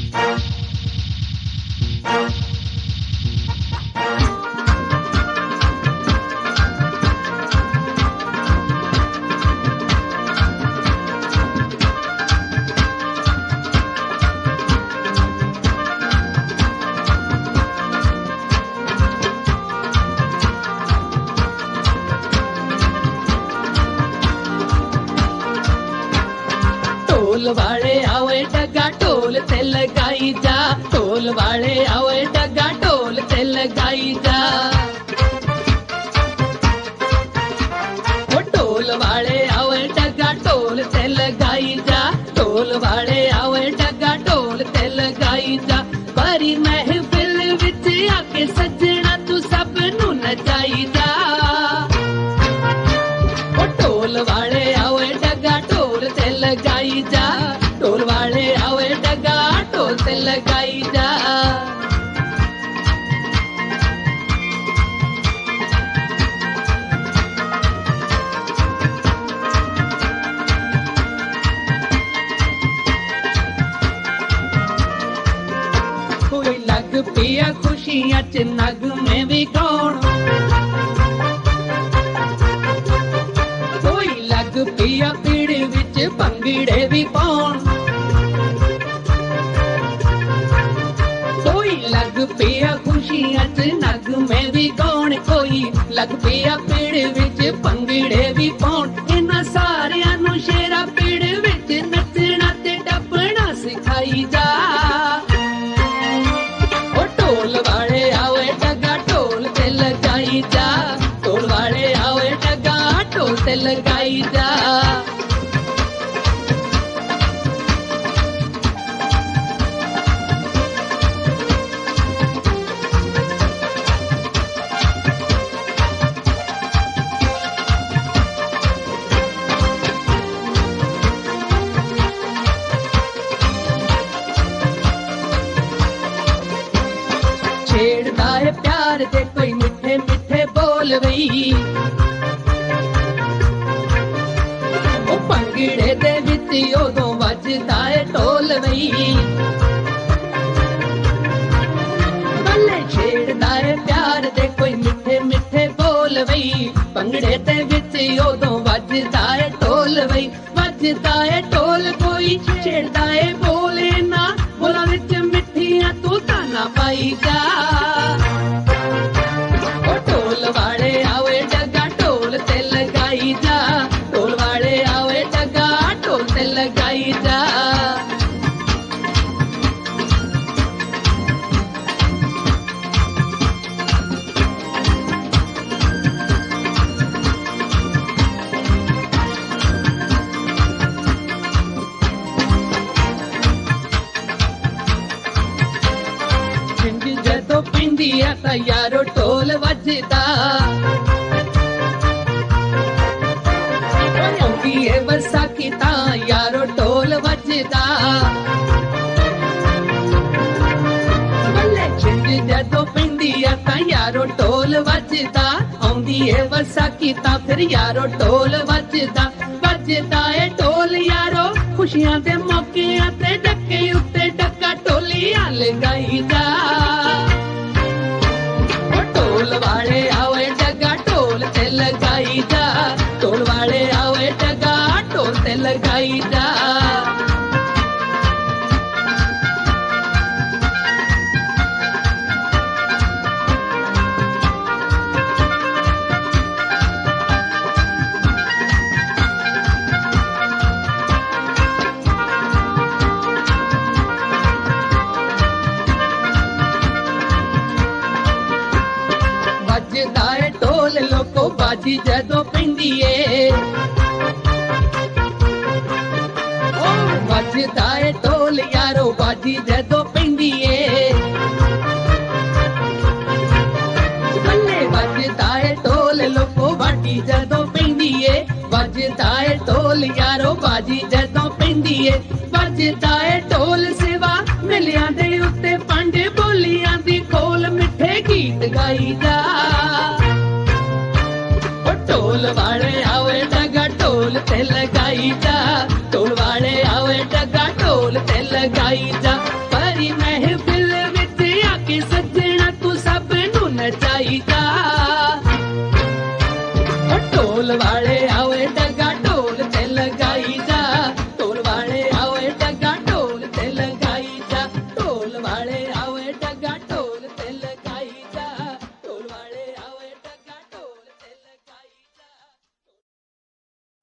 ढोल वाले आवे डगा ढोल ते लगाई जा, ढोल वाले आवे डगा ढोल ते लगाई जा। ढोल वाले आवे डगा ढोल ते लगाई जा, ढोल वाले आवे डगा ढोल ते लगाई जा। भरी महफिल विच आके सजना तू सब नू नचाई जा। ढोल वाले आवे डगा ढोल ते लगाई जा, ढोल वाले आवे डगा ढोल ते लगाई जा। कोई लग पिया खुशियां च नगमे भी गाउण, कोई लग पिया पीड़ विच भंगड़े भी पाउण। कोई लग पिया खुशियां च नगमे भी गाउण, कोई लग पिया पीड़ विच भंगड़े भी पाउण। इन्हां सारियां नूं शेरा पीड़ विच नचना ते टपना सिखाई जा। ढोल वाले आवे डगा ढोल ते लगाई जा, ढोल वाले आवे डगा ढोल ते लगाई जा। छेड़दा है प्यार दे कोई मिठे मिठे बोल वई, ओ भंगड़े दे विच उदों वजदा है ढोल वई। बल्ले छेड़दा है प्यार दे कोई मिठे मिठे बोल वई, भंगड़े दे विच उदों वजदा है ढोल वई। वजदा है ढोल कोई छेड़दा है बोले ना, बोला विच मिठियां तू ताना पाई जा। ढोल वाले आवे डगा ढोल ते लगाई जा, ढोल वाले आवे डगा ढोल ते लगाई जा। जदों पिंदी आ तां यारो ढोल वजदा, आउंदी है वसाखी तां यारो ढोल वजदा। बल्ले छिंज जदों पिंदी आ तां यारो ढोल वजदा, आउंदी है वसाखी तां फिर यारो ढोल वजदा। वजदा है ढोल यारो खुशियां दे मौकिआं ते डक्के उत्ते डक्का ढोलियां लगाई जा। ढोल वाले आवे डगा ढोल ते लगाई जा, ढोल वाले आवे डगा ढोल ते लगाई जा। वजदा है ढोल लोको बाजी जदों पिंदी ए, वजदा है ढोल यारो बाजी जदों पिंदी ए। बल्ले वजदा है ढोल लोको बाजी जदों पिंदी ए, वजदा है ढोल यारो बाजी जदों पिंदी ए। वजदा है ढोल सिवा मिलियां दे उत्ते पंड बोलियां दी खोल मिठे गीत गाई जा। ढोल वाले आवे डगा ढोल ते लगाई जा, ढोल वाले आवे डगा ढोल ते लगाई जा।